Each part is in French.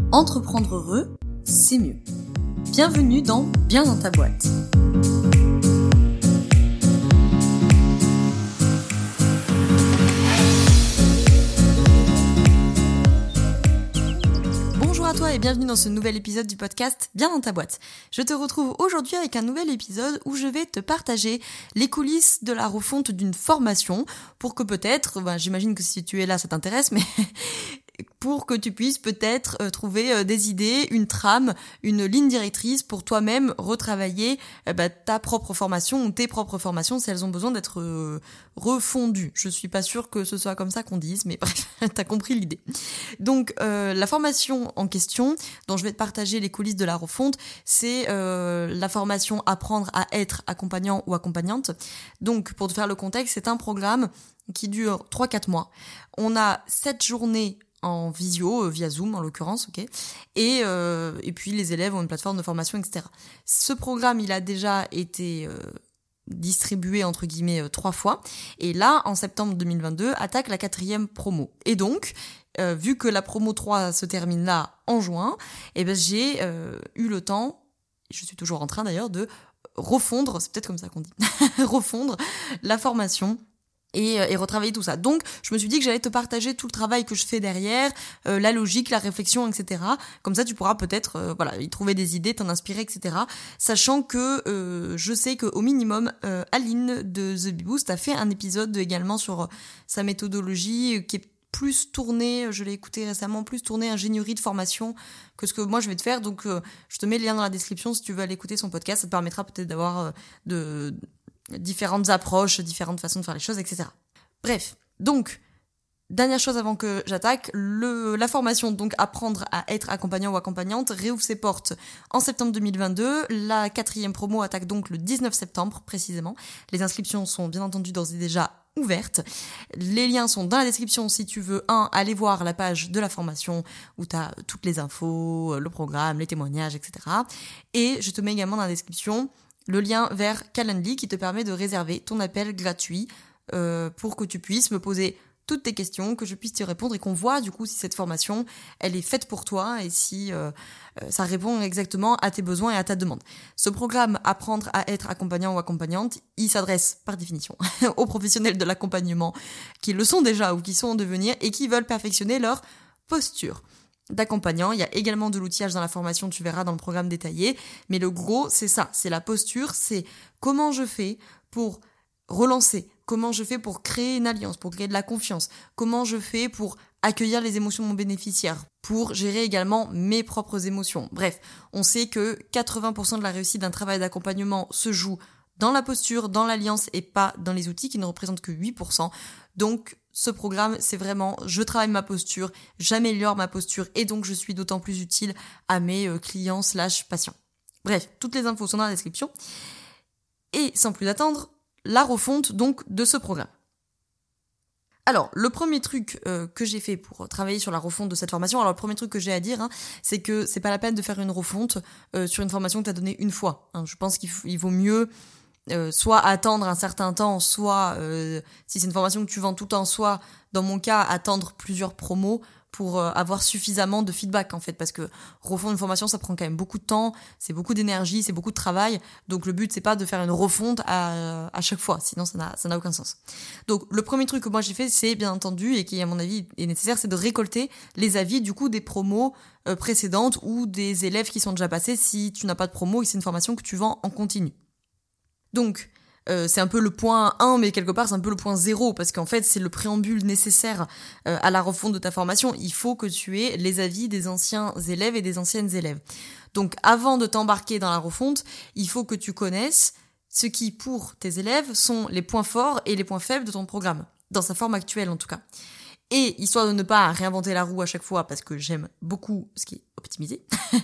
Entreprendre heureux, c'est mieux. Bienvenue dans Bien dans ta boîte. Bonjour à toi et bienvenue dans ce nouvel épisode du podcast Bien dans ta boîte. Je te retrouve aujourd'hui avec un nouvel épisode où je vais te partager les coulisses de la refonte d'une formation pour que peut-être, j'imagine que si tu es là ça t'intéresse, mais pour que tu puisses peut-être trouver des idées, une trame, une ligne directrice pour toi-même retravailler ta propre formation ou tes propres formations si elles ont besoin d'être refondues. Je suis pas sûre que ce soit comme ça qu'on dise, mais bref, t'as compris l'idée. Donc la formation en question, dont je vais te partager les coulisses de la refonte, c'est la formation Apprendre à être accompagnant ou accompagnante. Donc pour te faire le contexte, c'est un programme qui dure 3-4 mois. On a 7 journées en visio, via Zoom en l'occurrence, ok. Et puis les élèves ont une plateforme de formation, etc. Ce programme, il a déjà été distribué entre guillemets 3 fois. Et là, en septembre 2022, attaque la 4e promo. Et donc, vu que la promo 3 se termine là en juin, j'ai eu le temps, je suis toujours en train d'ailleurs, de refondre, c'est peut-être comme ça qu'on dit, refondre la formation. Et retravailler tout ça. Donc, je me suis dit que j'allais te partager tout le travail que je fais derrière, la logique, la réflexion, etc. Comme ça, tu pourras peut-être y trouver des idées, t'en inspirer, etc. Sachant que je sais qu'au minimum, Aline de The Bee Boost a fait un épisode également sur sa méthodologie qui est plus tournée, je l'ai écouté récemment, plus tournée ingénierie de formation que ce que moi je vais te faire. Donc, je te mets le lien dans la description si tu veux aller écouter son podcast. Ça te permettra peut-être d'avoir différentes approches, différentes façons de faire les choses, etc. Bref, donc, dernière chose avant que j'attaque, la formation, donc Apprendre à être accompagnant ou accompagnante, réouvre ses portes en septembre 2022. La 4e promo attaque donc le 19 septembre, précisément. Les inscriptions sont bien entendu d'ores et déjà ouvertes. Les liens sont dans la description si tu veux, aller voir la page de la formation où tu as toutes les infos, le programme, les témoignages, etc. Et je te mets également dans la description le lien vers Calendly qui te permet de réserver ton appel gratuit pour que tu puisses me poser toutes tes questions, que je puisse t'y répondre et qu'on voit du coup si cette formation elle est faite pour toi et si ça répond exactement à tes besoins et à ta demande. Ce programme Apprendre à être accompagnant ou accompagnante, il s'adresse par définition aux professionnels de l'accompagnement qui le sont déjà ou qui sont en devenir et qui veulent perfectionner leur posture d'accompagnant. Il y a également de l'outillage dans la formation, tu verras dans le programme détaillé, mais le gros c'est ça, c'est la posture, c'est comment je fais pour relancer, comment je fais pour créer une alliance, pour créer de la confiance, comment je fais pour accueillir les émotions de mon bénéficiaire, pour gérer également mes propres émotions. Bref, on sait que 80% de la réussite d'un travail d'accompagnement se joue dans la posture, dans l'alliance et pas dans les outils qui ne représentent que 8%. Donc, ce programme, c'est vraiment, je travaille ma posture, j'améliore ma posture et donc je suis d'autant plus utile à mes clients / patients. Bref, toutes les infos sont dans la description. Et sans plus attendre, la refonte donc de ce programme. Alors, le premier truc que j'ai fait pour travailler sur la refonte de cette formation, alors le premier truc que j'ai à dire, c'est que c'est pas la peine de faire une refonte sur une formation que tu as donnée une fois. Je pense qu'il vaut mieux soit attendre un certain temps, soit, si c'est une formation que tu vends tout le temps, soit, dans mon cas, attendre plusieurs promos pour avoir suffisamment de feedback, en fait, parce que refondre une formation, ça prend quand même beaucoup de temps, c'est beaucoup d'énergie, c'est beaucoup de travail, donc le but, c'est pas de faire une refonte à chaque fois, sinon ça n'a aucun sens. Donc, le premier truc que moi j'ai fait, c'est, bien entendu, et qui, à mon avis, est nécessaire, c'est de récolter les avis, du coup, des promos précédentes ou des élèves qui sont déjà passés si tu n'as pas de promo et c'est une formation que tu vends en continu. Donc, c'est un peu le point 1, mais quelque part, c'est un peu le point 0, parce qu'en fait, c'est le préambule nécessaire à la refonte de ta formation. Il faut que tu aies les avis des anciens élèves et des anciennes élèves. Donc, avant de t'embarquer dans la refonte, il faut que tu connaisses ce qui, pour tes élèves, sont les points forts et les points faibles de ton programme, dans sa forme actuelle en tout cas. Et histoire de ne pas réinventer la roue à chaque fois, parce que j'aime beaucoup ce qui est optimisé,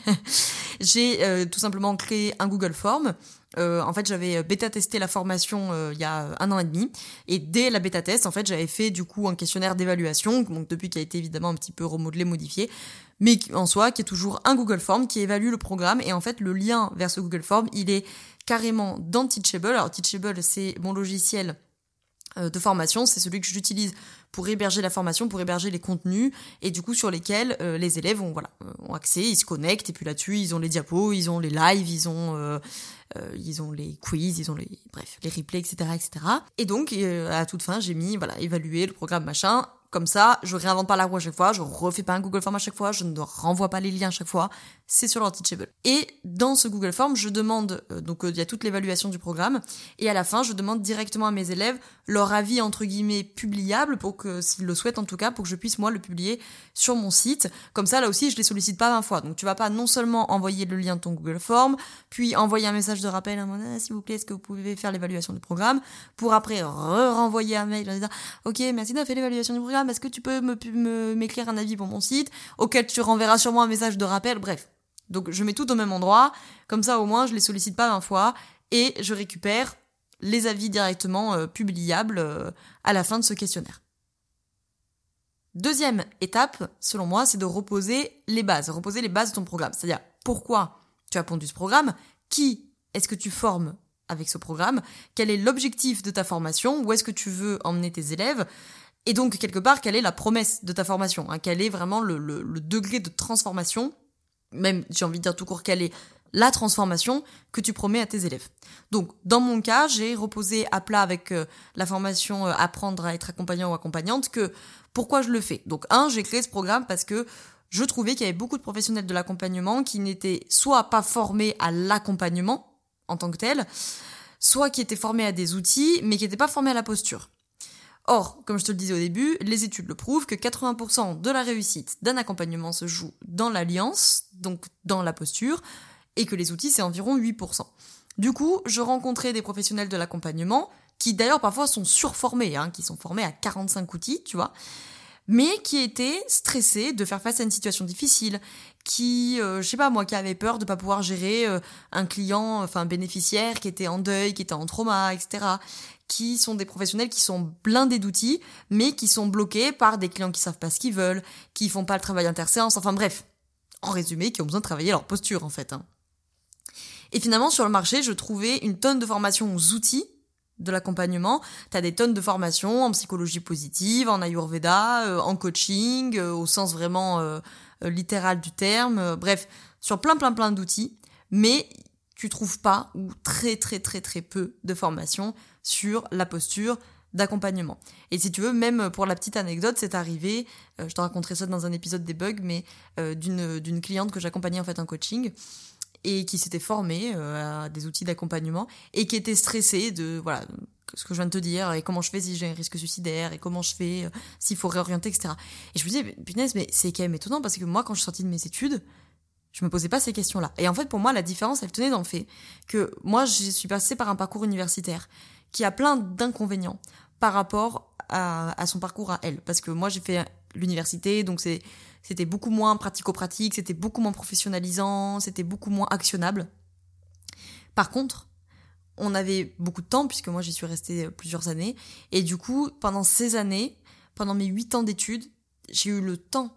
j'ai tout simplement créé un Google Form. En fait, j'avais bêta-testé la formation il y a 1 an et demi, et dès la bêta-test, en fait, j'avais fait du coup un questionnaire d'évaluation, donc depuis qui a été évidemment un petit peu remodelé, modifié, mais en soi, qui est toujours un Google Form qui évalue le programme, et en fait, le lien vers ce Google Form, il est carrément dans Teachable. Alors, Teachable, c'est mon logiciel de formation, c'est celui que j'utilise pour héberger la formation, pour héberger les contenus, et du coup sur lesquels les élèves ont accès, ils se connectent, et puis là-dessus ils ont les diapos, ils ont les lives, ils ont les quiz, ils ont les replays, etc., etc. Et donc à toute fin j'ai mis évaluer le programme machin. Comme ça, je réinvente pas la roue à chaque fois, je refais pas un Google Form à chaque fois, je ne renvoie pas les liens à chaque fois, c'est sur leur Teachable. Et dans ce Google Form, je demande, il y a toute l'évaluation du programme, et à la fin, je demande directement à mes élèves leur avis entre guillemets publiable, pour que, s'ils le souhaitent en tout cas, pour que je puisse moi le publier sur mon site. Comme ça, là aussi, je les sollicite pas 20 fois. Donc tu vas pas non seulement envoyer le lien de ton Google Form, puis envoyer un message de rappel, s'il vous plaît, est-ce que vous pouvez faire l'évaluation du programme, pour après renvoyer un mail en disant, ok, merci d'avoir fait l'évaluation du programme, est-ce que tu peux m'écrire un avis pour mon site, auquel tu renverras sûrement un message de rappel, bref. Donc je mets tout au même endroit, comme ça au moins je les sollicite pas 20 fois, et je récupère les avis directement publiables à la fin de ce questionnaire. Deuxième étape, selon moi, c'est de reposer les bases de ton programme. C'est-à-dire, pourquoi tu as pondu ce programme, qui est-ce que tu formes avec ce programme, quel est l'objectif de ta formation, où est-ce que tu veux emmener tes élèves, et donc, quelque part, quelle est la promesse de ta formation, quel est vraiment le degré de transformation, même, j'ai envie de dire tout court, quelle est la transformation que tu promets à tes élèves. Donc, dans mon cas, j'ai reposé à plat avec la formation Apprendre à être accompagnant ou accompagnante que pourquoi je le fais. Donc, j'ai créé ce programme parce que je trouvais qu'il y avait beaucoup de professionnels de l'accompagnement qui n'étaient soit pas formés à l'accompagnement en tant que tel, soit qui étaient formés à des outils, mais qui n'étaient pas formés à la posture. Or, comme je te le disais au début, les études le prouvent que 80% de la réussite d'un accompagnement se joue dans l'alliance, donc dans la posture, et que les outils, c'est environ 8%. Du coup, je rencontrais des professionnels de l'accompagnement, qui d'ailleurs parfois sont surformés, qui sont formés à 45 outils, tu vois, mais qui étaient stressés de faire face à une situation difficile, qui, qui avaient peur de pas pouvoir gérer un client, un bénéficiaire qui était en deuil, qui était en trauma, etc., qui sont des professionnels qui sont blindés d'outils, mais qui sont bloqués par des clients qui savent pas ce qu'ils veulent, qui font pas le travail interséance, enfin bref, en résumé, qui ont besoin de travailler leur posture en fait. Et finalement, sur le marché, je trouvais une tonne de formations aux outils de l'accompagnement. T'as des tonnes de formations en psychologie positive, en ayurveda, en coaching, au sens vraiment littéral du terme, bref, sur plein d'outils, mais tu trouves pas ou très peu de formations sur la posture d'accompagnement. Et si tu veux, même pour la petite anecdote, c'est arrivé, je te raconterai ça dans un épisode des bugs, mais d'une cliente que j'accompagnais en fait en coaching, et qui s'était formée à des outils d'accompagnement, et qui était stressée de, ce que je viens de te dire, et comment je fais si j'ai un risque suicidaire, et comment je fais s'il faut réorienter, etc. Et je me disais, punaise, mais c'est quand même étonnant, parce que moi, quand je suis sortie de mes études, je me posais pas ces questions-là. Et en fait, pour moi, la différence, elle tenait dans le fait que moi, je suis passée par un parcours universitaire qui a plein d'inconvénients par rapport à son parcours à elle. Parce que moi, j'ai fait l'université, donc c'était beaucoup moins pratico-pratique, c'était beaucoup moins professionnalisant, c'était beaucoup moins actionnable. Par contre, on avait beaucoup de temps, puisque moi, j'y suis restée plusieurs années. Et du coup, pendant ces années, pendant mes 8 ans d'études, j'ai eu le temps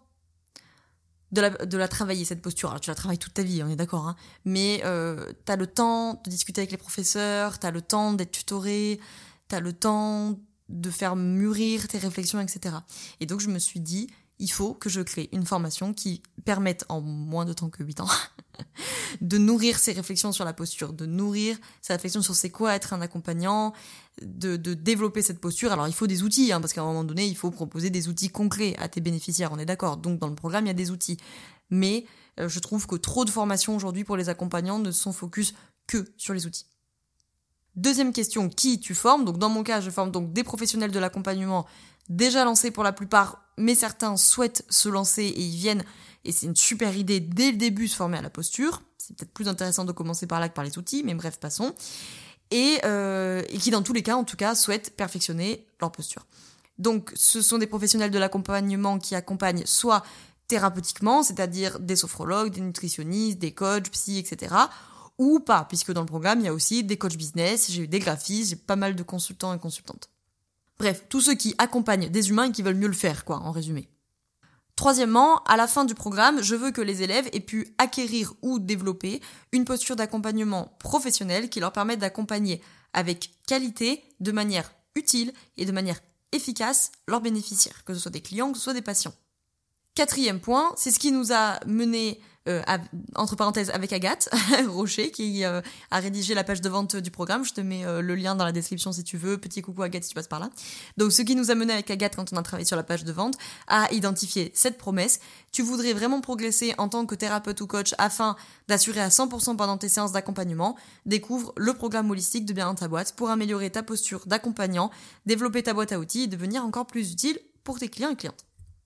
de la travailler, cette posture. Alors tu la travailles toute ta vie, on est d'accord, mais t'as le temps de discuter avec les professeurs, t'as le temps d'être tutoré, t'as le temps de faire mûrir tes réflexions, etc. Et donc je me suis dit, il faut que je crée une formation qui permette, en moins de temps que 8 ans, de nourrir ses réflexions sur la posture, de nourrir ses réflexions sur c'est quoi être un accompagnant, de développer cette posture. Alors il faut des outils, parce qu'à un moment donné, il faut proposer des outils concrets à tes bénéficiaires, on est d'accord. Donc dans le programme, il y a des outils. Mais je trouve que trop de formations aujourd'hui pour les accompagnants ne sont focus que sur les outils. Deuxième question, qui tu formes? Donc dans mon cas, je forme donc des professionnels de l'accompagnement déjà lancés pour la plupart, mais certains souhaitent se lancer et ils viennent, et c'est une super idée dès le début, se former à la posture. C'est peut-être plus intéressant de commencer par là que par les outils, mais bref, passons. Et qui dans tous les cas, en tout cas, souhaitent perfectionner leur posture. Donc ce sont des professionnels de l'accompagnement qui accompagnent soit thérapeutiquement, c'est-à-dire des sophrologues, des nutritionnistes, des coachs, psy, etc., ou pas, puisque dans le programme, il y a aussi des coachs business, j'ai eu des graphistes, j'ai pas mal de consultants et consultantes. Bref, tous ceux qui accompagnent des humains et qui veulent mieux le faire, en résumé. Troisièmement, à la fin du programme, je veux que les élèves aient pu acquérir ou développer une posture d'accompagnement professionnelle qui leur permette d'accompagner avec qualité, de manière utile et de manière efficace leurs bénéficiaires, que ce soit des clients, que ce soit des patients. 4e point, c'est ce qui nous a mené, entre parenthèses, avec Agathe Rocher, qui a rédigé la page de vente du programme. Je te mets le lien dans la description si tu veux. Petit coucou Agathe si tu passes par là. Donc, ce qui nous a mené avec Agathe quand on a travaillé sur la page de vente, à identifier cette promesse. Tu voudrais vraiment progresser en tant que thérapeute ou coach afin d'assurer à 100% pendant tes séances d'accompagnement. Découvre le programme holistique de Bien dans ta boîte pour améliorer ta posture d'accompagnant, développer ta boîte à outils et devenir encore plus utile pour tes clients et clientes.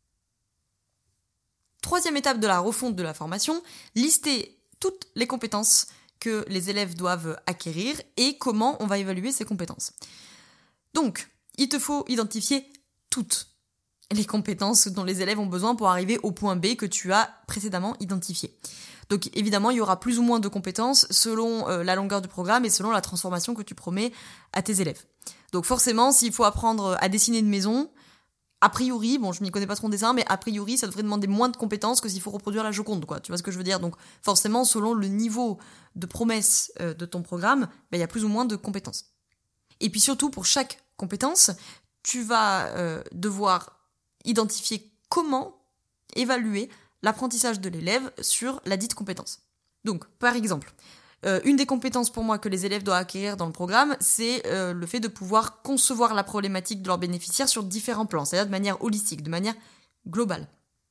3e étape de la refonte de la formation, lister toutes les compétences que les élèves doivent acquérir et comment on va évaluer ces compétences. Donc, il te faut identifier toutes les compétences dont les élèves ont besoin pour arriver au point B que tu as précédemment identifié. Donc évidemment, il y aura plus ou moins de compétences selon la longueur du programme et selon la transformation que tu promets à tes élèves. Donc forcément, s'il faut apprendre à dessiner une maison, a priori, bon, je m'y connais pas trop en dessin, mais a priori, ça devrait demander moins de compétences que s'il faut reproduire la Joconde, quoi. Tu vois ce que je veux dire? Donc, forcément, selon le niveau de promesse de ton programme, il y a plus ou moins de compétences. Et puis surtout, pour chaque compétence, tu vas devoir identifier comment évaluer l'apprentissage de l'élève sur la dite compétence. Donc, par exemple, une des compétences pour moi que les élèves doivent acquérir dans le programme, c'est le fait de pouvoir concevoir la problématique de leurs bénéficiaires sur différents plans, c'est-à-dire de manière holistique, de manière globale.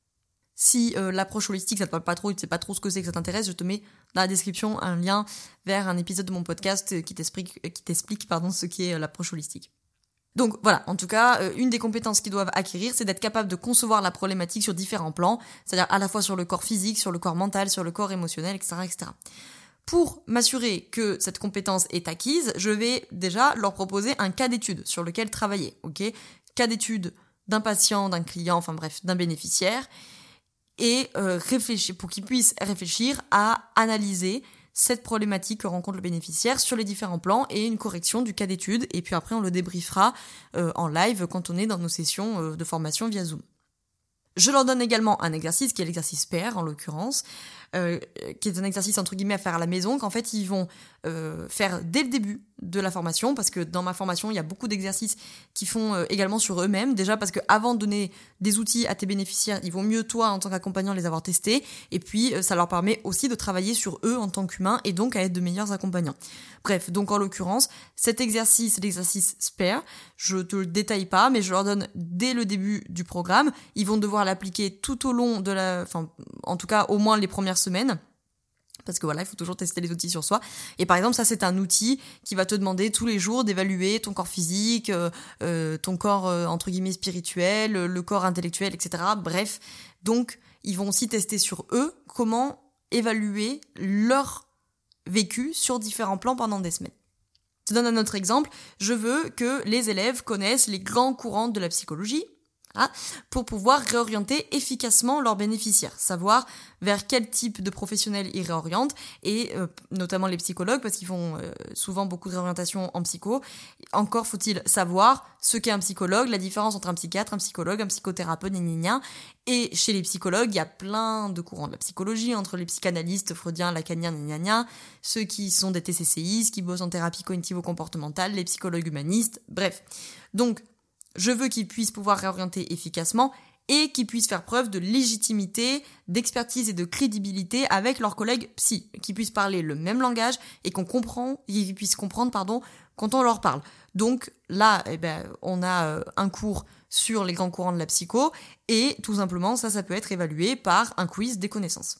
Si l'approche holistique, ça te parle pas trop, tu sais pas trop ce que c'est, que ça t'intéresse, je te mets dans la description un lien vers un épisode de mon podcast qui t'explique ce qu'est l'approche holistique. Donc voilà, en tout cas, une des compétences qu'ils doivent acquérir, c'est d'être capable de concevoir la problématique sur différents plans, c'est-à-dire à la fois sur le corps physique, sur le corps mental, sur le corps émotionnel, etc., etc. Pour m'assurer que cette compétence est acquise, je vais déjà leur proposer un cas d'étude sur lequel travailler, ok ? Cas d'étude d'un patient, d'un client, enfin bref, d'un bénéficiaire, et réfléchir pour qu'ils puissent réfléchir à analyser cette problématique que rencontre le bénéficiaire sur les différents plans et une correction du cas d'étude, et puis après on le débriefera en live quand on est dans nos sessions de formation via Zoom. Je leur donne également un exercice, qui est l'exercice pair en l'occurrence, qui est un exercice entre guillemets à faire à la maison, qu'en fait ils vont faire dès le début de la formation, parce que dans ma formation il y a beaucoup d'exercices qui font également sur eux-mêmes, déjà parce que avant de donner des outils à tes bénéficiaires, il vaut mieux toi en tant qu'accompagnant les avoir testés, et puis ça leur permet aussi de travailler sur eux en tant qu'humains et donc à être de meilleurs accompagnants. Bref, donc en l'occurrence, cet exercice, l'exercice SPARE, je te le détaille pas, mais je leur donne dès le début du programme, ils vont devoir l'appliquer tout au long de en tout cas au moins les premières semaines, parce que voilà, il faut toujours tester les outils sur soi. Et par exemple, ça c'est un outil qui va te demander tous les jours d'évaluer ton corps physique, ton corps entre guillemets spirituel, le corps intellectuel, etc. Bref, donc ils vont aussi tester sur eux comment évaluer leur vécu sur différents plans pendant des semaines. Je te donne un autre exemple. Je veux que les élèves connaissent les grands courants de la psychologie, pour pouvoir réorienter efficacement leurs bénéficiaires, savoir vers quel type de professionnels ils réorientent, et notamment les psychologues, parce qu'ils font souvent beaucoup de réorientation en psycho. Encore faut-il savoir ce qu'est un psychologue, la différence entre un psychiatre, un psychologue, un psychothérapeute, et chez les psychologues, il y a plein de courants de la psychologie, entre les psychanalystes, freudiens, lacaniens, ceux qui sont des TCCI, qui bossent en thérapie cognitivo-comportementale, les psychologues humanistes, bref. Donc, je veux qu'ils puissent pouvoir réorienter efficacement et qu'ils puissent faire preuve de légitimité, d'expertise et de crédibilité avec leurs collègues psy, qu'ils puissent parler le même langage et qu'ils puissent comprendre quand on leur parle. Donc là, on a un cours sur les grands courants de la psycho et tout simplement, ça peut être évalué par un quiz des connaissances.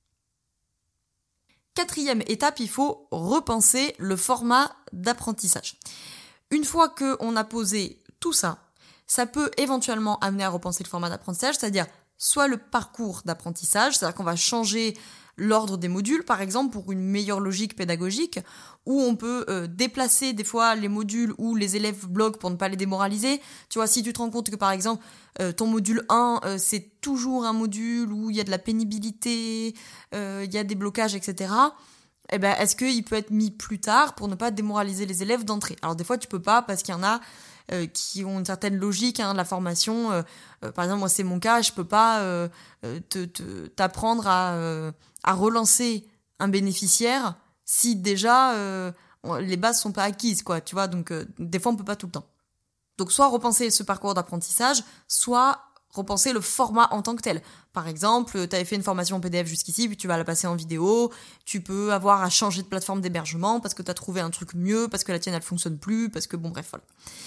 4e étape, il faut repenser le format d'apprentissage. Une fois qu'on a posé tout ça, ça peut éventuellement amener à repenser le format d'apprentissage, c'est-à-dire soit le parcours d'apprentissage, c'est-à-dire qu'on va changer l'ordre des modules, par exemple, pour une meilleure logique pédagogique, ou on peut déplacer des fois les modules où les élèves bloquent pour ne pas les démoraliser. Tu vois, si tu te rends compte que, par exemple, ton module 1, c'est toujours un module où il y a de la pénibilité, il y a des blocages, etc., est-ce qu'il peut être mis plus tard pour ne pas démoraliser les élèves d'entrée ? Alors des fois, tu peux pas, parce qu'il y en a qui ont une certaine logique de la formation. Par exemple, moi, c'est mon cas, je peux pas t'apprendre à relancer un bénéficiaire si déjà les bases sont pas acquises, quoi. Tu vois, donc des fois, on peut pas tout le temps. Donc soit repenser ce parcours d'apprentissage, soit repenser le format en tant que tel. Par exemple, tu avais fait une formation en PDF jusqu'ici, puis tu vas la passer en vidéo, tu peux avoir à changer de plateforme d'hébergement parce que tu as trouvé un truc mieux, parce que la tienne elle fonctionne plus, parce que bon bref, voilà.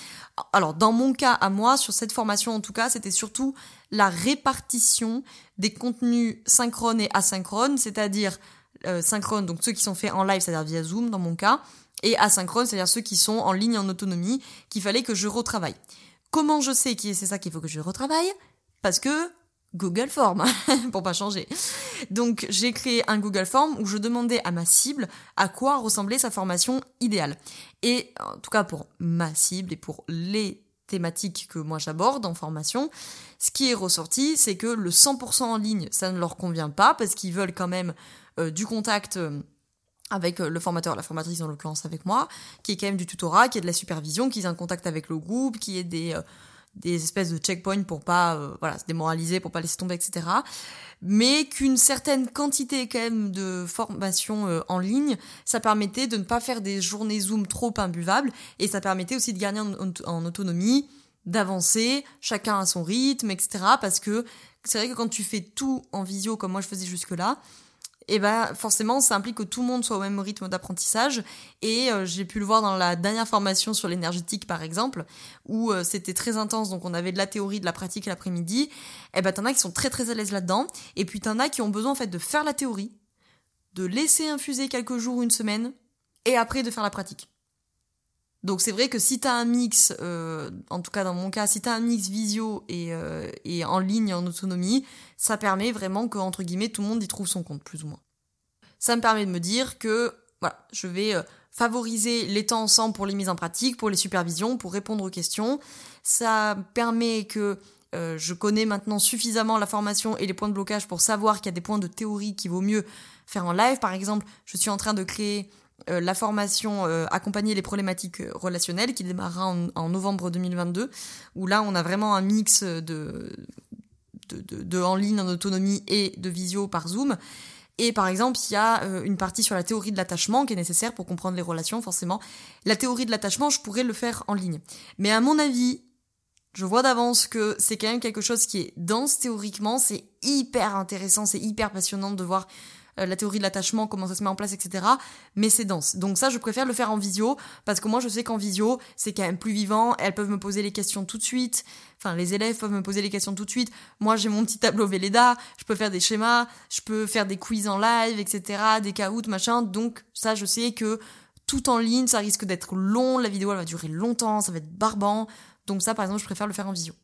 Alors dans mon cas à moi, sur cette formation en tout cas, c'était surtout la répartition des contenus synchrones et asynchrones, c'est-à-dire synchrones, donc ceux qui sont faits en live, c'est-à-dire via Zoom dans mon cas, et asynchrones, c'est-à-dire ceux qui sont en ligne en autonomie, qu'il fallait que je retravaille. Comment je sais que c'est ça qu'il faut que je retravaille ? Parce que Google Form, pour pas changer. Donc j'ai créé un Google Form où je demandais à ma cible à quoi ressemblait sa formation idéale. Et en tout cas pour ma cible et pour les thématiques que moi j'aborde en formation, ce qui est ressorti, c'est que le 100% en ligne, ça ne leur convient pas parce qu'ils veulent quand même du contact avec le formateur, la formatrice en l'occurrence avec moi, qui est quand même du tutorat, qui est de la supervision, qui est un contact avec le groupe, qui est des espèces de checkpoints pour pas se démoraliser, pour pas laisser tomber, etc. Mais qu'une certaine quantité quand même de formation en ligne, ça permettait de ne pas faire des journées Zoom trop imbuvables, et ça permettait aussi de gagner en autonomie, d'avancer, chacun à son rythme, etc. Parce que c'est vrai que quand tu fais tout en visio comme moi je faisais jusque-là, et forcément ça implique que tout le monde soit au même rythme d'apprentissage, et j'ai pu le voir dans la dernière formation sur l'énergétique par exemple, où c'était très intense, donc on avait de la théorie, de la pratique l'après-midi. T'en as qui sont très très à l'aise là-dedans, et puis t'en as qui ont besoin en fait de faire la théorie, de laisser infuser quelques jours ou une semaine, et après de faire la pratique. Donc c'est vrai que si t'as un mix, en tout cas dans mon cas, si t'as un mix visio et en ligne en autonomie, ça permet vraiment que, entre guillemets, tout le monde y trouve son compte, plus ou moins. Ça me permet de me dire que voilà, je vais favoriser les temps ensemble pour les mises en pratique, pour les supervisions, pour répondre aux questions. Ça permet que je connais maintenant suffisamment la formation et les points de blocage pour savoir qu'il y a des points de théorie qu'il vaut mieux faire en live. Par exemple, je suis en train de créer la formation accompagner les problématiques relationnelles qui démarrera en novembre 2022, où là on a vraiment un mix de en ligne en autonomie et de visio par Zoom. Et par exemple, il y a une partie sur la théorie de l'attachement qui est nécessaire pour comprendre les relations, forcément. La théorie de l'attachement, je pourrais le faire en ligne. Mais à mon avis, je vois d'avance que c'est quand même quelque chose qui est dense théoriquement, c'est hyper intéressant, c'est hyper passionnant de voir la théorie de l'attachement, comment ça se met en place, etc. Mais c'est dense. Donc ça, je préfère le faire en visio, parce que moi, je sais qu'en visio, c'est quand même plus vivant, elles peuvent me poser les questions tout de suite, enfin, les élèves peuvent me poser les questions tout de suite. Moi, j'ai mon petit tableau Velleda, je peux faire des schémas, je peux faire des quiz en live, etc., des caouts, machin. Donc ça, je sais que tout en ligne, ça risque d'être long, la vidéo, elle va durer longtemps, ça va être barbant. Donc ça, par exemple, je préfère le faire en visio.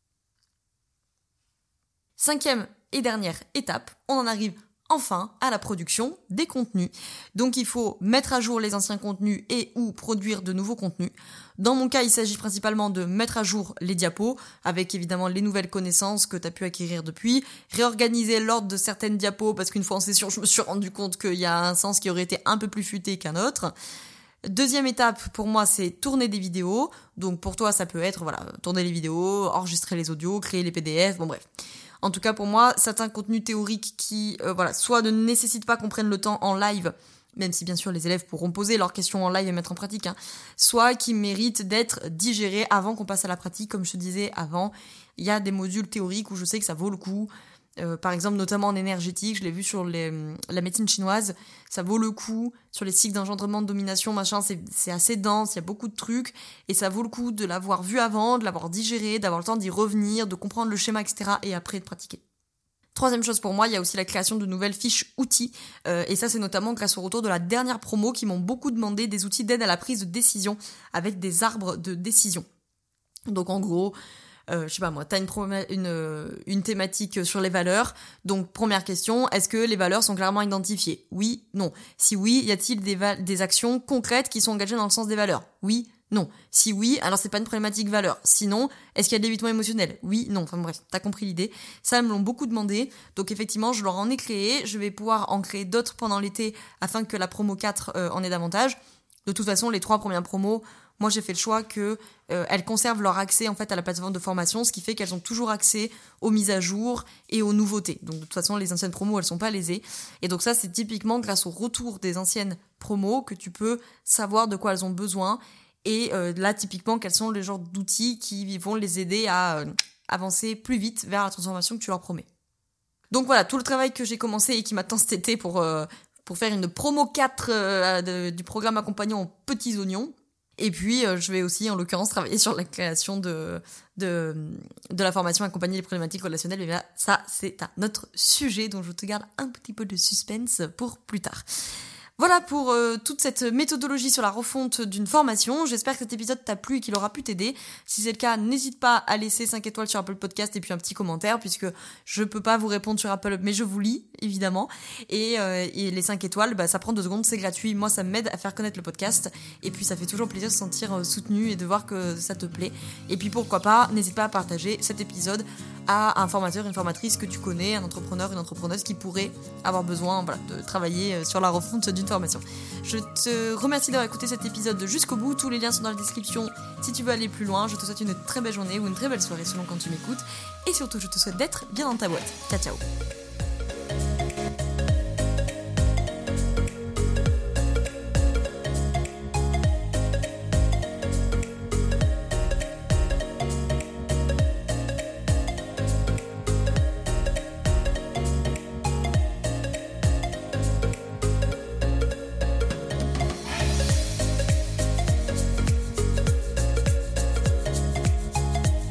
5e et dernière étape, on en arrive enfin à la production des contenus. Donc il faut mettre à jour les anciens contenus et ou produire de nouveaux contenus. Dans mon cas, il s'agit principalement de mettre à jour les diapos, avec évidemment les nouvelles connaissances que tu as pu acquérir depuis, réorganiser l'ordre de certaines diapos, parce qu'une fois en session, je me suis rendu compte qu'il y a un sens qui aurait été un peu plus futé qu'un autre. Deuxième étape, pour moi, c'est tourner des vidéos. Donc pour toi, ça peut être tourner les vidéos, enregistrer les audios, créer les PDF, bon bref. En tout cas, pour moi, certains contenus théoriques qui, soit ne nécessitent pas qu'on prenne le temps en live, même si bien sûr les élèves pourront poser leurs questions en live et mettre en pratique, soit qui méritent d'être digérés avant qu'on passe à la pratique. Comme je te disais avant, il y a des modules théoriques où je sais que ça vaut le coup. Par exemple, notamment en énergétique, je l'ai vu sur la médecine chinoise, ça vaut le coup. Sur les cycles d'engendrement, de domination, machin, c'est assez dense, il y a beaucoup de trucs, et ça vaut le coup de l'avoir vu avant, de l'avoir digéré, d'avoir le temps d'y revenir, de comprendre le schéma, etc., et après de pratiquer. Troisième chose pour moi, il y a aussi la création de nouvelles fiches outils, et ça c'est notamment grâce au retour de la dernière promo qui m'ont beaucoup demandé des outils d'aide à la prise de décision avec des arbres de décision. Donc en gros, je sais pas moi, t'as une thématique sur les valeurs. Donc première question, est-ce que les valeurs sont clairement identifiées ? Oui, non. Si oui, y a-t-il des actions concrètes qui sont engagées dans le sens des valeurs ? Oui, non. Si oui, alors c'est pas une problématique valeur. Sinon, est-ce qu'il y a de l'évitement émotionnel ? Oui, non. Enfin bref, t'as compris l'idée. Ça, ils me l'ont beaucoup demandé. Donc effectivement, je leur en ai créé. Je vais pouvoir en créer d'autres pendant l'été afin que la promo 4 en ait davantage. De toute façon, les 3 premières promos, moi j'ai fait le choix que elles conservent leur accès en fait à la plateforme de formation, ce qui fait qu'elles ont toujours accès aux mises à jour et aux nouveautés. Donc de toute façon, les anciennes promos, elles sont pas lésées. Et donc ça, c'est typiquement grâce au retour des anciennes promos que tu peux savoir de quoi elles ont besoin Et là, typiquement, quels sont les genres d'outils qui vont les aider à avancer plus vite vers la transformation que tu leur promets. Donc voilà, tout le travail que j'ai commencé et qui m'attend cet été pour faire une promo 4 du programme accompagnant en petits oignons. Et puis, je vais aussi, en l'occurrence, travailler sur la création de la formation accompagner les problématiques relationnelles. Mais là, ça, c'est un autre sujet dont je te garde un petit peu de suspense pour plus tard. Voilà pour toute cette méthodologie sur la refonte d'une formation. J'espère que cet épisode t'a plu et qu'il aura pu t'aider. Si c'est le cas, n'hésite pas à laisser 5 étoiles sur Apple Podcast et puis un petit commentaire, puisque je peux pas vous répondre sur Apple, mais je vous lis, évidemment. Et les 5 étoiles, ça prend 2 secondes, c'est gratuit. Moi, ça m'aide à faire connaître le podcast. Et puis, ça fait toujours plaisir de se sentir soutenu et de voir que ça te plaît. Et puis, pourquoi pas, n'hésite pas à partager cet épisode à un formateur, une formatrice que tu connais, un entrepreneur, une entrepreneuse qui pourrait avoir besoin de travailler sur la refonte d'une formation. Je te remercie d'avoir écouté cet épisode jusqu'au bout. Tous les liens sont dans la description si tu veux aller plus loin. Je te souhaite une très belle journée ou une très belle soirée selon quand tu m'écoutes. Et surtout, je te souhaite d'être bien dans ta boîte. Ciao, ciao.